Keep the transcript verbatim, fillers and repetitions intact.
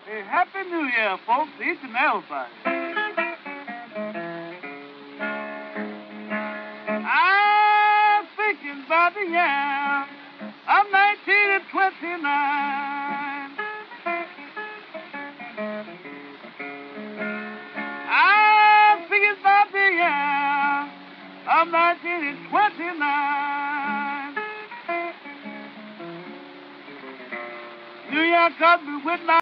Hey, Happy New Year, folks, each and everybody. I'm thinking about the year of nineteen twenty-nine. I'm thinking about the year of nineteen twenty-nine. New York got me with my